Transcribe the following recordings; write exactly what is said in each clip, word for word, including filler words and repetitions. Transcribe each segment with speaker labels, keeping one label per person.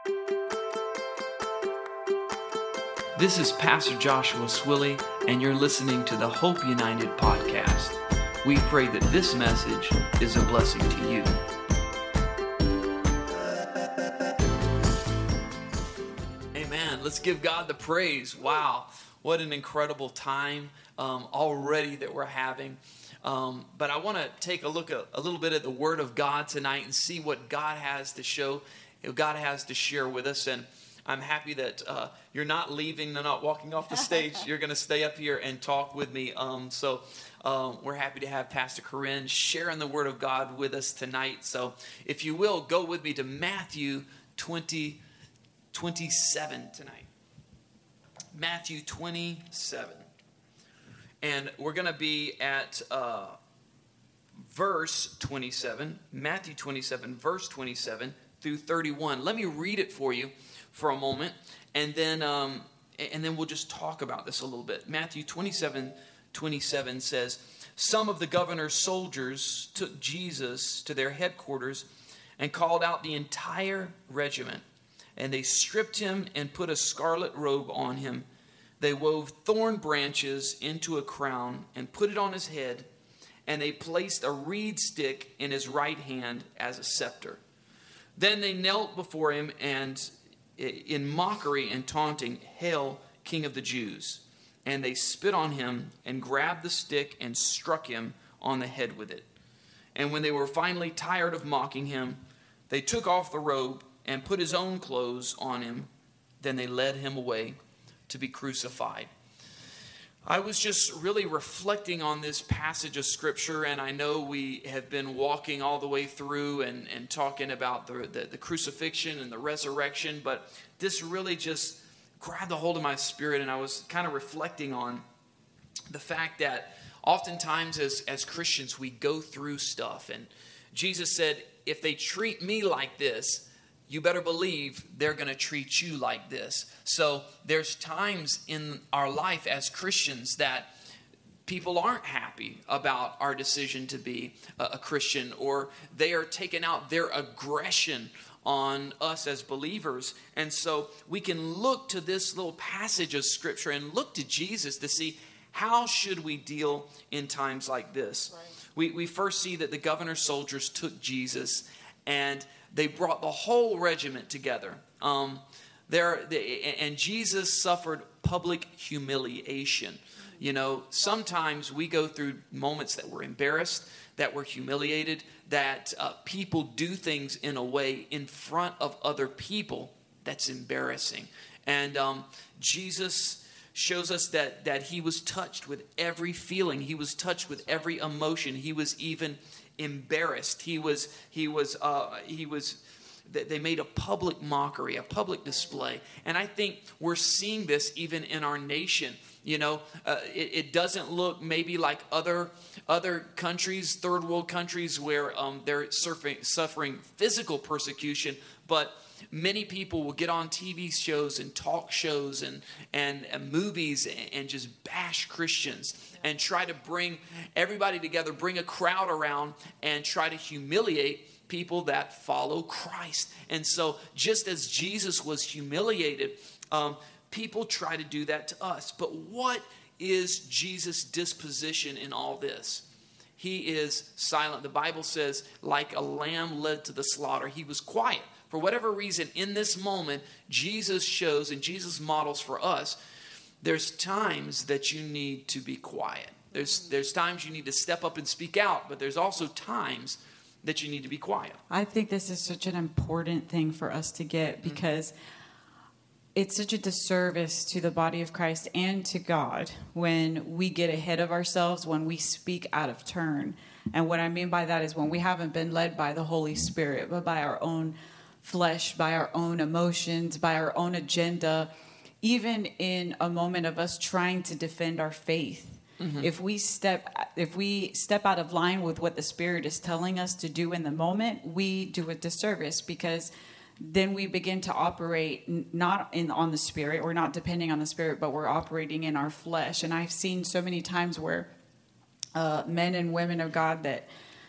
Speaker 1: This is Pastor Joshua Swilley, and you're listening to the Hope United podcast. We pray that this message is a blessing to you. Amen. Let's give God the praise. Wow, what an incredible time um, already that we're having. Um, but I want to take a look at a little bit at the Word of God tonight and see what God has to show, what God has to share with us. And I'm happy that uh, you're not leaving, they're not walking off the stage. You're going to stay up here and talk with me. Um, so um, we're happy to have Pastor Corinne sharing the Word of God with us tonight. So if you will, go with me to Matthew twenty, twenty-seven tonight. Matthew twenty-seven. And we're going to be at uh, verse twenty-seven, Matthew twenty-seven, verse twenty-seven through thirty-one. Let me read it for you for a moment, and then um, and then we'll just talk about this a little bit. Matthew twenty-seven, twenty-seven says, "Some of the governor's soldiers took Jesus to their headquarters and called out the entire regiment, and they stripped him and put a scarlet robe on him. They wove thorn branches into a crown and put it on his head, and they placed a reed stick in his right hand as a scepter. Then they knelt before him and in mockery and taunting, 'Hail, King of the Jews!' And they spit on him and grabbed the stick and struck him on the head with it. And when they were finally tired of mocking him, they took off the robe and put his own clothes on him. Then they led him away to be crucified." I was just really reflecting on this passage of Scripture, and I know we have been walking all the way through and, and talking about the, the, the crucifixion and the resurrection, but this really just grabbed a hold of my spirit, and I was kind of reflecting on the fact that oftentimes as, as Christians we go through stuff, and Jesus said, if they treat me like this, you better believe they're going to treat you like this. So there's times in our life as Christians that people aren't happy about our decision to be a Christian, or they are taking out their aggression on us as believers. And so we can look to this little passage of Scripture and look to Jesus to see how should we deal in times like this. Right. We, we first see that the governor's soldiers took Jesus and they brought the whole regiment together. Um, there, they, and Jesus suffered public humiliation. You know, sometimes we go through moments that we're embarrassed, that we're humiliated, that uh, people do things in a way in front of other people that's embarrassing. And um, Jesus shows us that that he was touched with every feeling. He was touched with every emotion. He was even embarrassed. He was, he was, uh, he was, they made a public mockery, a public display. And I think we're seeing this even in our nation. You know, uh, it, it doesn't look maybe like other, other countries, third world countries where um, they're suffering, suffering physical persecution, but many people will get on T V shows and talk shows and, and, and movies and, and just bash Christians and try to bring everybody together, bring a crowd around and try to humiliate people that follow Christ. And so just as Jesus was humiliated, um, people try to do that to us. But what is Jesus' disposition in all this? He is silent. The Bible says, like a lamb led to the slaughter, he was quiet. For whatever reason, in this moment, Jesus shows and Jesus models for us, there's times that you need to be quiet. There's, there's times you need to step up and speak out, but there's also times that you need to be quiet.
Speaker 2: I think this is such an important thing for us to get, because mm-hmm. it's such a disservice to the body of Christ and to God when we get ahead of ourselves, when we speak out of turn. And what I mean by that is when we haven't been led by the Holy Spirit, but by our own flesh, by our own emotions, by our own agenda, even in a moment of us trying to defend our faith. Mm-hmm. If we step if we step out of line with what the Spirit is telling us to do in the moment, we do a disservice, because then we begin to operate not in on the Spirit. We're not depending on the Spirit, but we're operating in our flesh. And I've seen so many times where uh, men and women of God that,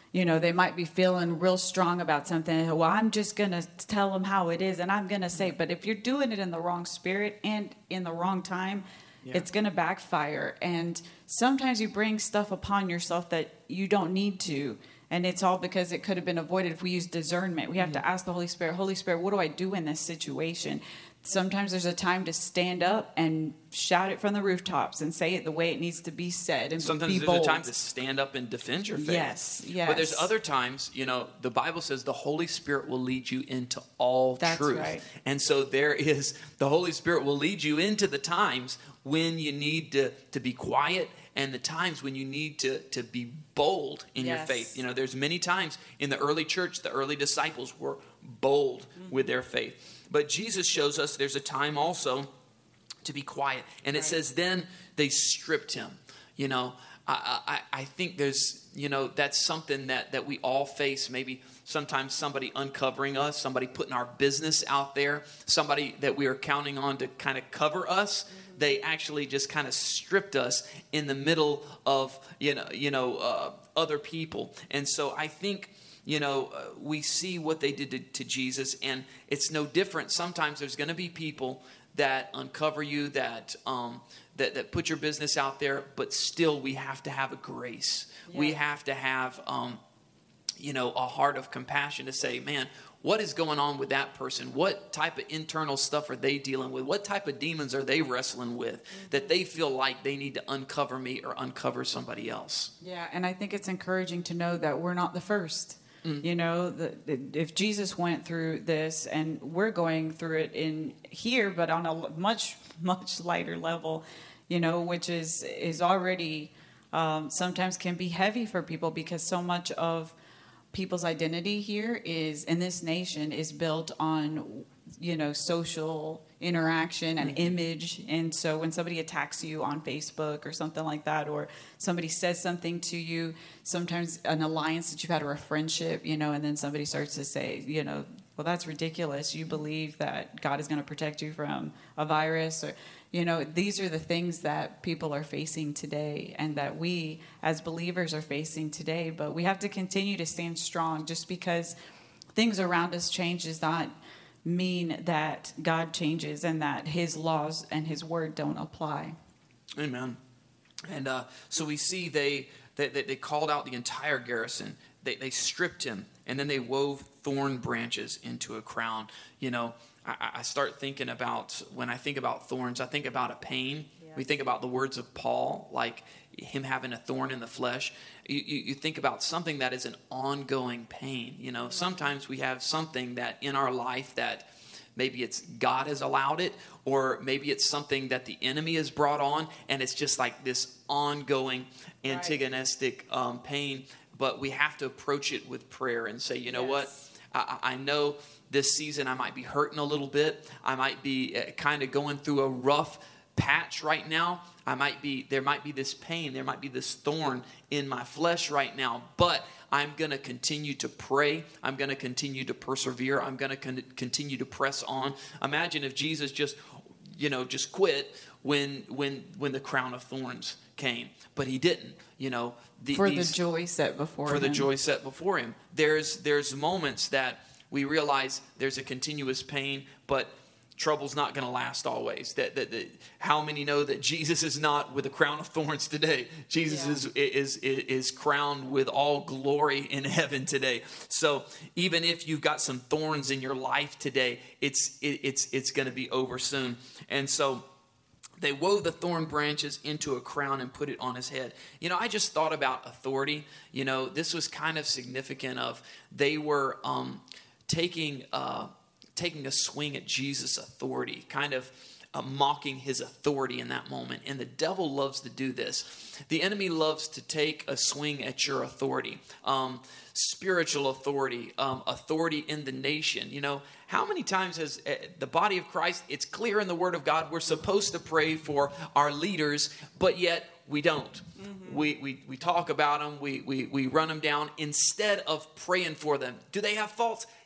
Speaker 2: You know, they might be feeling real strong about something. Well, I'm just going to tell them how it is, and I'm going to say, but if you're doing it in the wrong spirit and in the wrong time, yeah. it's going to backfire. And sometimes you bring stuff upon yourself that you don't need to. And it's all because it could have been avoided if we use discernment. We have mm-hmm. to ask the Holy Spirit, Holy Spirit, what do I do in this situation? Sometimes there's a time to stand up and shout it from the rooftops and say it the way it needs to be said and
Speaker 1: Sometimes
Speaker 2: be
Speaker 1: there's
Speaker 2: bold.
Speaker 1: a time to stand up and defend your faith.
Speaker 2: Yes, yes.
Speaker 1: But there's other times, you know, the Bible says the Holy Spirit will lead you into all
Speaker 2: That's
Speaker 1: truth.
Speaker 2: Right.
Speaker 1: And so there is, the Holy Spirit will lead you into the times when you need to, to be quiet and the times when you need to, to be bold in yes. your faith. You know, there's many times in the early church, the early disciples were bold mm-hmm. with their faith. But Jesus shows us there's a time also to be quiet. And it right. says, then they stripped him. You know, I, I, I think there's, you know, that's something that, that we all face. Maybe sometimes somebody uncovering us, somebody putting our business out there, somebody that we are counting on to kind of cover us. Mm-hmm. They actually just kind of stripped us in the middle of, you know, you know, uh, other people. And so I think, you know, uh, we see what they did to, to Jesus, and it's no different. Sometimes there's going to be people that uncover you, that um, that that put your business out there, but still we have to have a grace. Yeah. We have to have, um, you know, a heart of compassion to say, man, what is going on with that person? What type of internal stuff are they dealing with? What type of demons are they wrestling with that they feel like they need to uncover me or uncover somebody else?
Speaker 2: Yeah, and I think it's encouraging to know that we're not the first. Mm. You know, the, the, if Jesus went through this and we're going through it in here, but on a much, much lighter level, you know, which is, is already um, sometimes can be heavy for people because so much of people's identity here is in this nation is built on, you know, social interaction and mm-hmm. image. And so when somebody attacks you on Facebook or something like that, or somebody says something to you, sometimes an alliance that you've had or a friendship, you know, and then somebody starts to say, you know, well, that's ridiculous. You believe that God is going to protect you from a virus, or, you know, these are the things that people are facing today and that we as believers are facing today. But we have to continue to stand strong. Just because things around us change does not mean that God changes and that his laws and his word don't apply.
Speaker 1: Amen. And uh, so we see they, they they called out the entire garrison. They they stripped him, and then they wove thorn branches into a crown. You know, I, I start thinking about, when I think about thorns, I think about a pain. Yeah. We think about the words of Paul, like him having a thorn in the flesh. You, you, you think about something that is an ongoing pain. You know, sometimes we have something that in our life that maybe it's God has allowed it, or maybe it's something that the enemy has brought on, and it's just like this ongoing antagonistic um, pain. But we have to approach it with prayer and say, you know yes. what? I, I know this season I might be hurting a little bit. I might be uh, kind of going through a rough patch right now. I might be, there might be this pain. There might be this thorn in my flesh right now. But I'm going to continue to pray. I'm going to continue to persevere. I'm going to con- continue to press on. Imagine if Jesus just, you know, just quit when when when the crown of thorns came. But he didn't, you know. The,
Speaker 2: for
Speaker 1: these,
Speaker 2: the joy set before
Speaker 1: for
Speaker 2: him.
Speaker 1: the joy set before him. There's there's moments that we realize there's a continuous pain, but trouble's not going to last always. That, that, that how many know that Jesus is not with a crown of thorns today? Jesus yeah. is, is is is crowned with all glory in heaven today. So even if you've got some thorns in your life today, it's it, it's it's going to be over soon. And so they wove the thorn branches into a crown and put it on his head. You know, I just thought about authority. You know, this was kind of significant of they were um, taking uh, taking a swing at Jesus' authority, kind of uh, mocking his authority in that moment. And the devil loves to do this. The enemy loves to take a swing at your authority, um, spiritual authority, um, authority in the nation. You know, how many times has uh, the body of Christ, it's clear in the Word of God, we're supposed to pray for our leaders, but yet we don't. Mm-hmm. We, we we talk about them, we, we, we run them down instead of praying for them. Do they have faults?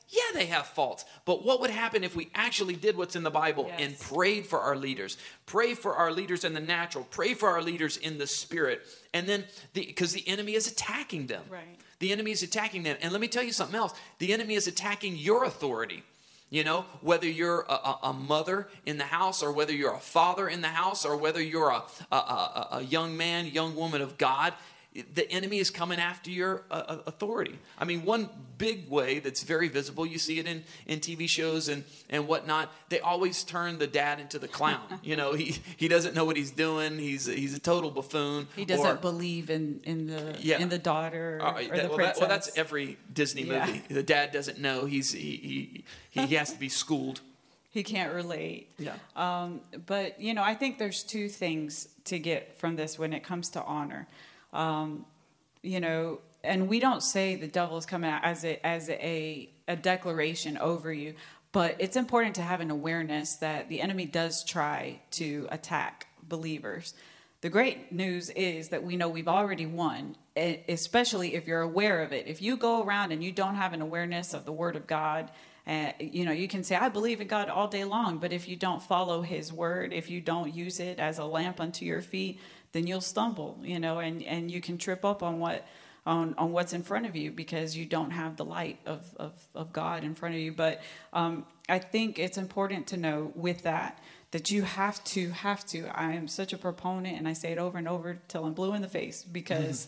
Speaker 1: Yeah, they have faults. But what would happen if we actually did what's in the Bible
Speaker 2: Yes.
Speaker 1: and prayed for our leaders? Pray for our leaders in the natural. Pray for our leaders in the spirit. And then, because the, the enemy is attacking them.
Speaker 2: Right.
Speaker 1: The enemy is attacking them. And let me tell you something else. The enemy is attacking your authority. You know, whether you're a, a, a mother in the house, or whether you're a father in the house, or whether you're a, a, a, a young man, young woman of God, the enemy is coming after your uh, authority. I mean, one big way that's very visible, you see it in, in T V shows and, and whatnot, they always turn the dad into the clown. You know, he, he doesn't know what he's doing. He's he's a total buffoon.
Speaker 2: He doesn't
Speaker 1: or,
Speaker 2: believe in, in the
Speaker 1: yeah.
Speaker 2: in the daughter or,
Speaker 1: Uh,
Speaker 2: or
Speaker 1: that,
Speaker 2: the
Speaker 1: well,
Speaker 2: princess.
Speaker 1: that, well, that's every Disney
Speaker 2: Yeah.
Speaker 1: movie. The dad doesn't know. He's he he, he has to be schooled.
Speaker 2: He can't relate.
Speaker 1: Yeah.
Speaker 2: Um, but, you know, I think there's two things to get from this when it comes to honor. Um, you know, and we don't say the devil is coming out as a, as a, a declaration over you, but it's important to have an awareness that the enemy does try to attack believers. The great news is that we know we've already won, especially if you're aware of it. If you go around and you don't have an awareness of the Word of God, Uh, you know, you can say, I believe in God all day long, but if you don't follow his word, if you don't use it as a lamp unto your feet, then you'll stumble, you know, and, and you can trip up on what on, on what's in front of you because you don't have the light of, of, of God in front of you. But um, I think it's important to know with that, that you have to, have to, I am such a proponent, and I say it over and over till I'm blue in the face, because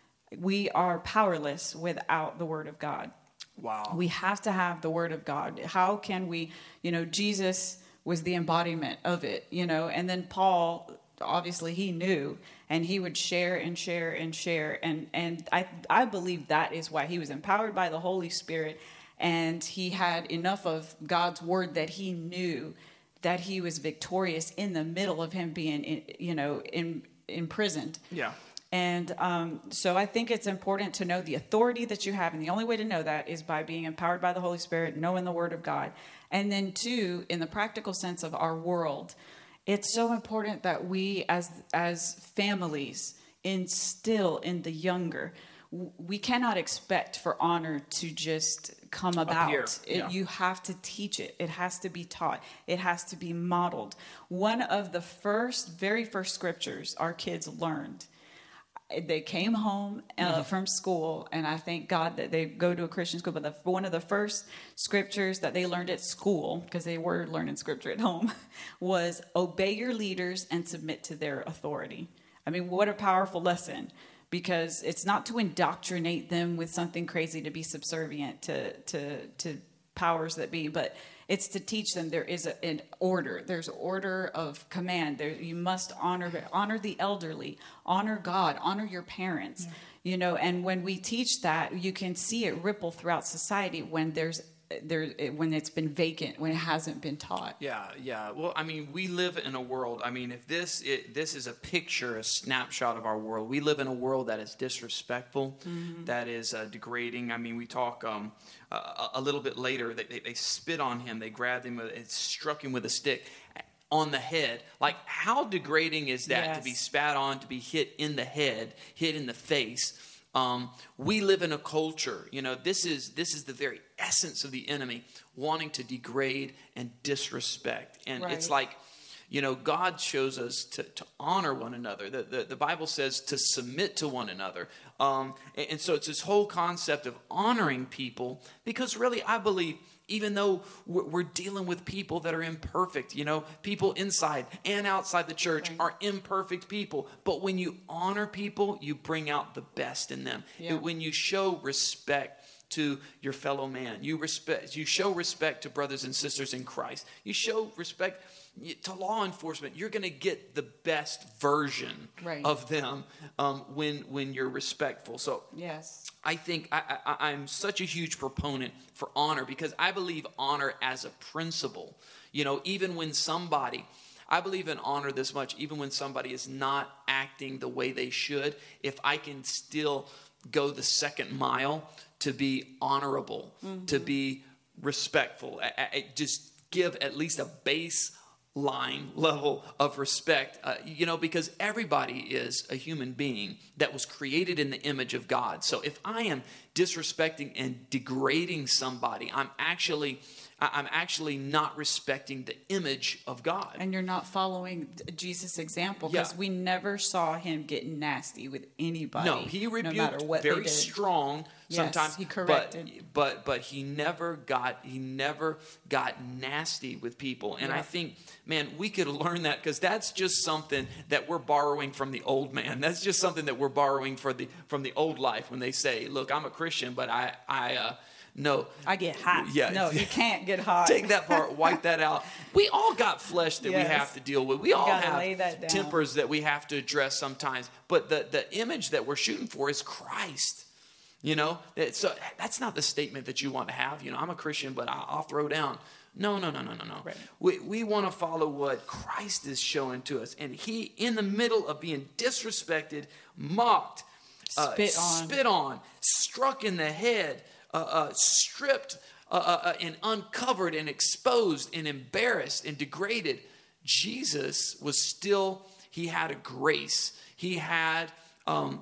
Speaker 2: we are powerless without the word of God.
Speaker 1: Wow.
Speaker 2: We have to have the word of God. How can we, you know, Jesus was the embodiment of it, you know, and then Paul, obviously he knew, and he would share and share and share. And, and I, I believe that is why he was empowered by the Holy Spirit, and he had enough of God's word that he knew that he was victorious in the middle of him being, in, you know, in, imprisoned.
Speaker 1: Yeah.
Speaker 2: And um, so I think it's important to know the authority that you have. And the only way to know that is by being empowered by the Holy Spirit, knowing the Word of God. And then, two, in the practical sense of our world, it's so important that we as as families instill in the younger. We cannot expect for honor to just come about.
Speaker 1: here,
Speaker 2: It,
Speaker 1: yeah.
Speaker 2: you have to teach it. It has to be taught. It has to be modeled. One of the first, very first scriptures our kids learned, they came home uh, mm-hmm. from school, and I thank God that they go to a Christian school, but the, one of the first scriptures that they learned at school, because they were learning scripture at home, was obey your leaders and submit to their authority. I mean, what a powerful lesson, because it's not to indoctrinate them with something crazy to be subservient to, to, to powers that be, but it's to teach them there is a, an order. There's order of command. There, you must honor honor the elderly, honor God, honor your parents. Yeah. You know, and when we teach that, you can see it ripple throughout society when there's there when it's been vacant, when it hasn't been taught.
Speaker 1: Yeah, yeah. Well, I mean, we live in a world. I mean, if this it, this is a picture, a snapshot of our world. We live in a world that is disrespectful, mm-hmm. that is uh, degrading. I mean, we talk um, uh, a little bit later. They, they, they spit on him. They grabbed him. It struck him with a stick on the head. Like, how degrading is that? Yes. To be spat on, to be hit in the head, hit in the face. Um, we live in a culture, you know, this is this is the very essence of the enemy, wanting to degrade and disrespect. And right. It's like, you know, God shows us to, to honor one another. The, the, the Bible says to submit to one another. Um, and, and so it's this whole concept of honoring people, because really I believe, even though we're dealing with people that are imperfect, you know, people inside and outside the church right. are imperfect people. But when you honor people, you bring out the best in them. Yeah. When you show respect to your fellow man, you respect, you show respect to brothers and sisters in Christ. You show respect to law enforcement. You're going to get the best version right. of them um, when when you're respectful. So
Speaker 2: yes.
Speaker 1: I think I, I, I'm such a huge proponent for honor, because I believe honor as a principle. You know, even when somebody, I believe in honor this much, even when somebody is not acting the way they should, if I can still go the second mile to be honorable, mm-hmm. to be respectful, I, I just give at least a base line level of respect, uh, you know, because everybody is a human being that was created in the image of God. So if I am disrespecting and degrading somebody, I'm actually I'm actually not respecting the image of God.
Speaker 2: And you're not following Jesus' example, because
Speaker 1: Yeah.
Speaker 2: we never saw him getting nasty with anybody.
Speaker 1: No, he rebuked
Speaker 2: no matter what
Speaker 1: very
Speaker 2: they did.
Speaker 1: strong
Speaker 2: Yes,
Speaker 1: sometimes.
Speaker 2: he corrected.
Speaker 1: But, but but he never got he never got nasty with people. And I
Speaker 2: Yeah.
Speaker 1: think, man, we could learn that, because that's just something that we're borrowing from the old man. That's just something that we're borrowing for the from the old life, when they say, look, I'm a Christian, but I I uh no.
Speaker 2: I get hot.
Speaker 1: Yeah.
Speaker 2: No, you can't get hot.
Speaker 1: Take that part, wipe that out. We all got flesh that
Speaker 2: Yes.
Speaker 1: we have to deal with. We all
Speaker 2: gotta
Speaker 1: have
Speaker 2: lay that down.
Speaker 1: tempers that we have to address sometimes. But the, the image that we're shooting for is Christ. You know, so that's not the statement that you want to have. You know, I'm a Christian, but I'll, I'll throw down. No, no, no, no, no, no.
Speaker 2: Right.
Speaker 1: We we want to follow what Christ is showing to us, and He, in the middle of being disrespected, mocked, uh,
Speaker 2: Spit on.
Speaker 1: spit on, struck in the head, uh, uh, stripped, uh, uh, and uncovered, and exposed, and embarrassed, and degraded. Jesus was still. He had a grace. He had. Um,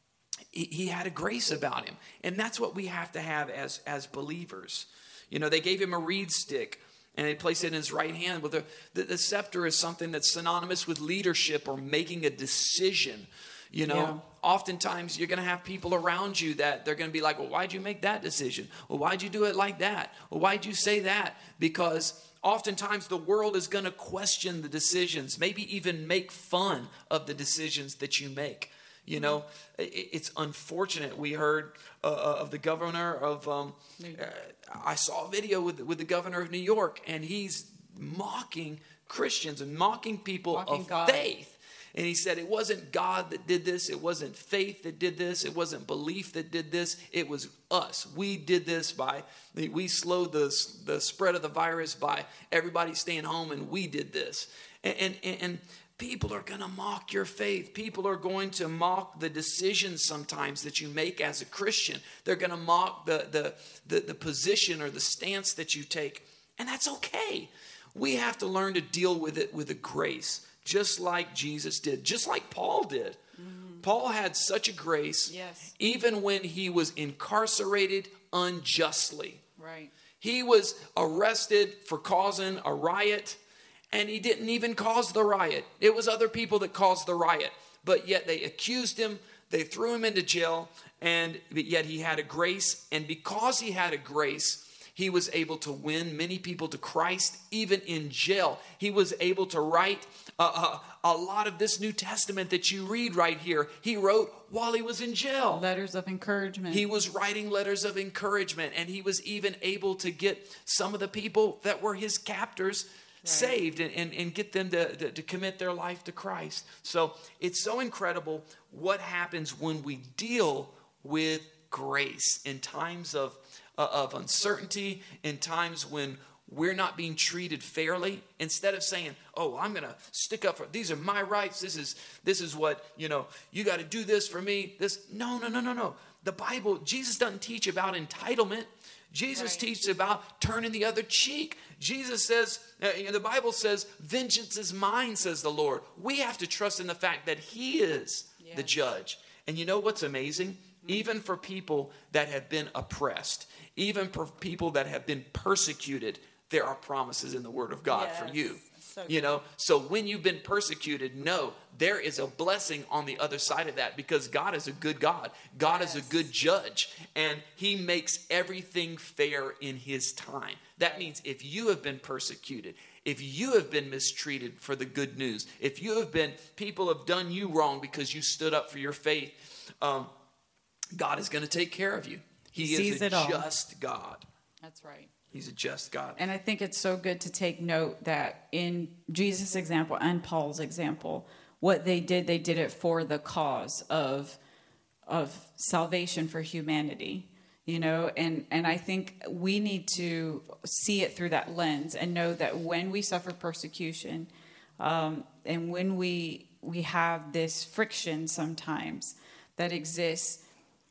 Speaker 1: He, he had a grace about him. And that's what we have to have as, as believers. You know, they gave him a reed stick, and they placed it in his right hand. With a, the, the scepter is something that's synonymous with leadership or making a decision. You know,
Speaker 2: Yeah.
Speaker 1: oftentimes you're going to have people around you that they're going to be like, well, why'd you make that decision? Well, why'd you do it like that? Well, why'd you say that? Because oftentimes the world is going to question the decisions, maybe even make fun of the decisions that you make. You know, it's unfortunate. We heard uh, of the governor of, um, uh, I saw a video with, with the governor of New York, and he's mocking Christians and mocking people
Speaker 2: Mocking
Speaker 1: of
Speaker 2: God.
Speaker 1: faith. And he said it wasn't God that did this. It wasn't faith that did this. It wasn't belief that did this. It was us. We did this by, we slowed the, the spread of the virus by everybody staying home, and we did this. And, and, and people are going to mock your faith. People are going to mock the decisions sometimes that you make as a Christian. They're going to mock the, the, the, the position or the stance that you take. And that's okay. We have to learn to deal with it with a grace, just like Jesus did, just like Paul did. Mm-hmm. Paul had such a grace,
Speaker 2: Yes.
Speaker 1: even when he was incarcerated unjustly.
Speaker 2: Right.
Speaker 1: He was arrested for causing a riot, and he didn't even cause the riot. It was other people that caused the riot. But yet they accused him, they threw him into jail, and but yet he had a grace. And because he had a grace, he was able to win many people to Christ, even in jail. He was able to write a, a, a lot of this New Testament that you read right here. He wrote while he was in jail.
Speaker 2: Letters of encouragement.
Speaker 1: He was writing letters of encouragement, and he was even able to get some of the people that were his captors
Speaker 2: Right.
Speaker 1: saved and, and, and get them to, to, to commit their life to Christ. So it's so incredible what happens when we deal with grace in times of, uh, of uncertainty, in times when we're not being treated fairly. Instead of saying, oh, I'm going to stick up for, these are my rights. This is, this is what, you know, you got to do this for me. This, no, no, no, no, no. The Bible, Jesus doesn't teach about entitlement. Jesus
Speaker 2: Right.
Speaker 1: teaches about turning the other cheek. Jesus says, uh, you know, the Bible says, vengeance is mine, says the Lord. We have to trust in the fact that He is
Speaker 2: Yes.
Speaker 1: the judge. And you know what's amazing? Even for people that have been oppressed, even for people that have been persecuted, there are promises in the Word of God for
Speaker 2: Yes.
Speaker 1: you.
Speaker 2: So
Speaker 1: You know, so when you've been persecuted, know there is a blessing on the other side of that, because God is a good God. God
Speaker 2: Yes.
Speaker 1: is a good judge, and He makes everything fair in His time. That means if you have been persecuted, if you have been mistreated for the good news, if you have been, people have done you wrong because you stood up for your faith, um, God is going to take care of you. He
Speaker 2: He
Speaker 1: is
Speaker 2: sees
Speaker 1: a
Speaker 2: it all.
Speaker 1: just God.
Speaker 2: That's right.
Speaker 1: He's a just God.
Speaker 2: And I think it's so good to take note that in Jesus' example and Paul's example, what they did, they did it for the cause of of salvation for humanity. You know, and, and I think we need to see it through that lens and know that when we suffer persecution, um, and when we we have this friction sometimes that exists,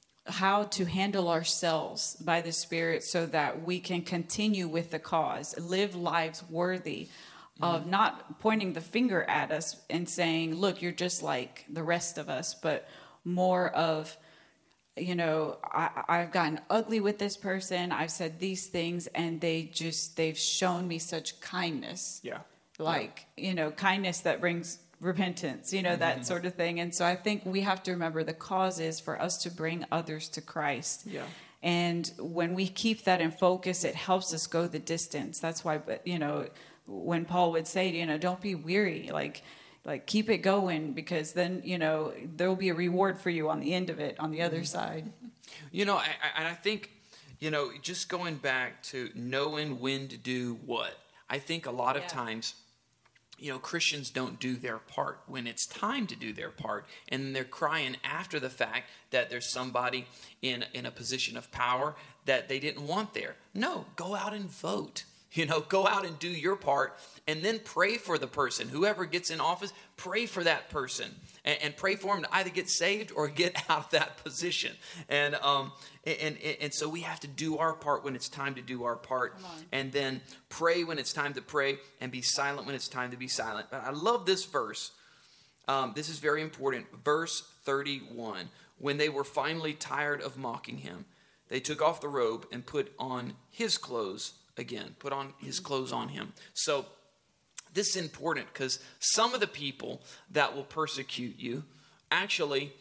Speaker 2: how to handle ourselves by the Spirit so that we can continue with the cause, live lives worthy of not pointing the finger at us and saying, look, you're just like the rest of us, but more of, you know, I, I've gotten ugly with this person. I've said these things and they just, they've shown me such kindness.
Speaker 1: Yeah.
Speaker 2: Like, yeah. you know, kindness that brings repentance, you know, that mm-hmm. sort of thing. And so I think we have to remember the cause is for us to bring others to Christ.
Speaker 1: Yeah.
Speaker 2: And when we keep that in focus, it helps us go the distance. That's why, you know, when Paul would say, you know, don't be weary, like, like keep it going, because then, you know, there will be a reward for you on the end of it, on the other side.
Speaker 1: You know, I, I, I think, you know, just going back to knowing when to do what, I think a lot of yeah. times, you know, Christians don't do their part when it's time to do their part. And they're crying after the fact that there's somebody in, in a position of power that they didn't want there. No, go out and vote. You know, go out and do your part and then pray for the person. Whoever gets in office, pray for that person and, and pray for them to either get saved or get out of that position. And, um, and, and, and so we have to do our part when it's time to do our part, and then pray when it's time to pray and be silent when it's time to be silent. But I love this verse. Um, this is very important. Verse thirty-one. When they were finally tired of mocking him, they took off the robe and put on his clothes again, put on his clothes on him. So this is important because some of the people that will persecute you, actually,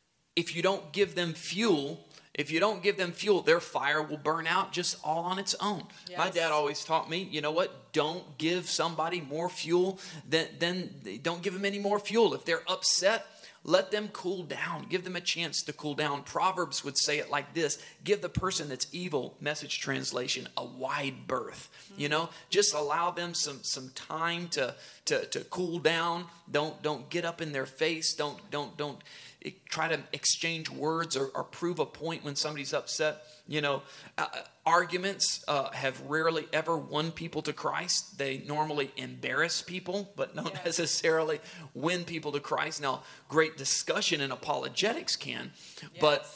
Speaker 1: if you don't give them fuel, if you don't give them fuel, their fire will burn out just all on its own. Yes. My dad always taught me, you know what? Don't give somebody more fuel than, than don't give them any more fuel. If they're upset, let them cool down. Give them a chance to cool down. Proverbs would say it like this: give the person that's evil, Message translation, a wide berth. Mm-hmm. You know, just allow them some some time to to to cool down. Don't don't get up in their face. Don't don't don't try to exchange words or, or prove a point when somebody's upset. You know, uh, arguments uh, have rarely ever won people to Christ. They normally embarrass people, but don't yeah. necessarily win people to Christ. Now, great discussion and apologetics can, yes. but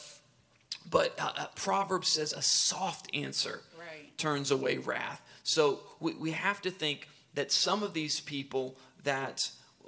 Speaker 1: but uh, Proverbs says a soft answer right. turns away wrath. So we, we have to think that some of these people that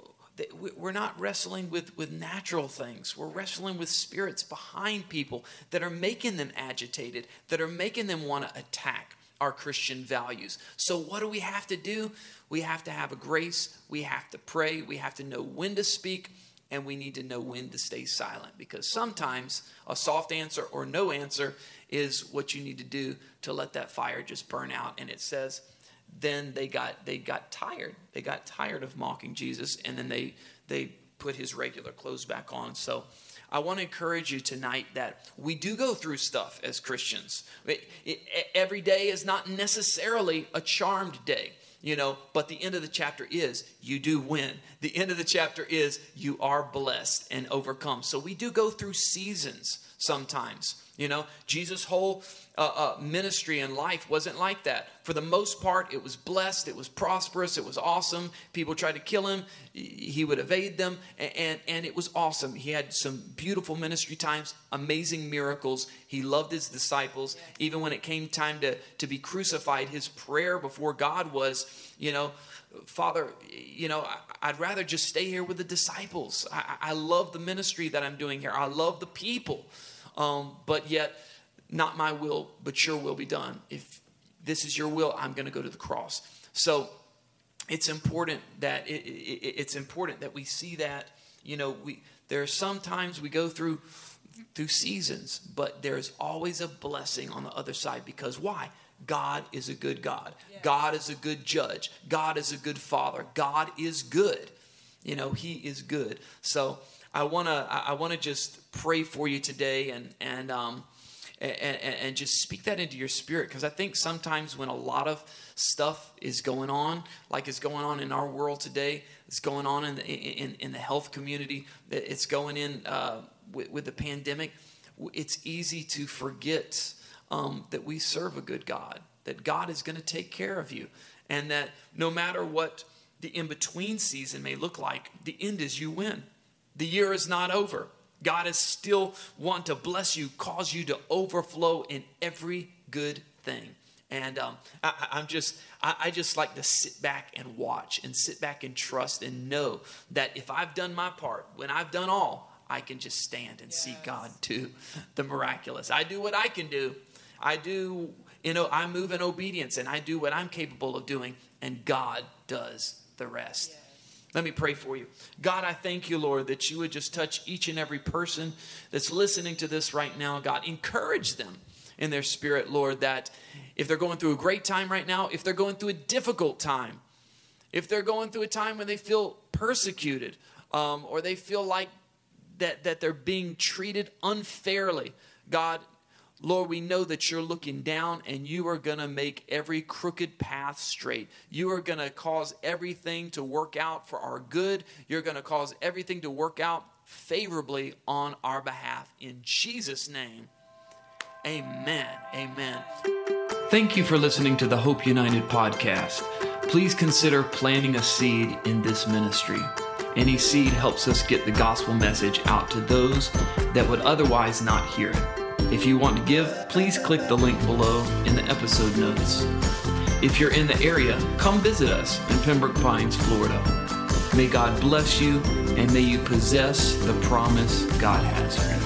Speaker 1: we're not wrestling with, with natural things. We're wrestling with spirits behind people that are making them agitated, that are making them want to attack our Christian values. So what do we have to do? We have to have a grace. We have to pray. We have to know when to speak, and we need to know when to stay silent, because sometimes a soft answer or no answer is what you need to do to let that fire just burn out. And it says, then they got they got tired. They got tired of mocking Jesus, and then they they put his regular clothes back on. So I want to encourage you tonight that we do go through stuff as Christians. It, it, every day is not necessarily a charmed day, you know, but the end of the chapter is you do win. The end of the chapter is you are blessed and overcome. So we do go through seasons sometimes. You know, Jesus' whole uh, uh, ministry and life wasn't like that. For the most part, it was blessed, it was prosperous, it was awesome. People tried to kill him, he would evade them, and, and, and it was awesome. He had some beautiful ministry times, amazing miracles. He loved his disciples. Even when it came time to, to be crucified, his prayer before God was, you know, Father, you know, I'd rather just stay here with the disciples. I, I love the ministry that I'm doing here. I love the people. Um, but yet, not my will, but your will be done. If this is your will, I'm going to go to the cross. So it's important that it, it, it's important that we see that. You know, we there are some times we go through through seasons, but there's always a blessing on the other side. Because why? God is a good God. Yeah. God is a good judge. God is a good father. God is good. You know, he is good. So I want to I want to just pray for you today and and um and, and just speak that into your spirit, because I think sometimes when a lot of stuff is going on, like is going on in our world today, it's going on in the, in, in the health community, it's going in uh, with, with the pandemic, it's easy to forget um, that we serve a good God, that God is going to take care of you, and that no matter what the in-between season may look like, the end is you win. The year is not over. God is still want to bless you, cause you to overflow in every good thing. And um, I, I'm just, I, I just like to sit back and watch and sit back and trust and know that if I've done my part, when I've done all, I can just stand and yes. see God do the miraculous. I do what I can do. I do, you know, I move in obedience and I do what I'm capable of doing, and God does the rest. Yes. Let me pray for you. God, I thank you, Lord, that you would just touch each and every person that's listening to this right now. God, encourage them in their spirit, Lord, that if they're going through a great time right now, if they're going through a difficult time, if they're going through a time when they feel persecuted, um, or they feel like that, that they're being treated unfairly, God, Lord, we know that you're looking down and you are going to make every crooked path straight. You are going to cause everything to work out for our good. You're going to cause everything to work out favorably on our behalf. In Jesus' name, amen. Amen. Thank you for listening to the Hope United podcast. Please consider planting a seed in this ministry. Any seed helps us get the gospel message out to those that would otherwise not hear it. If you want to give, please click the link below in the episode notes. If you're in the area, come visit us in Pembroke Pines, Florida. May God bless you, and may you possess the promise God has for you.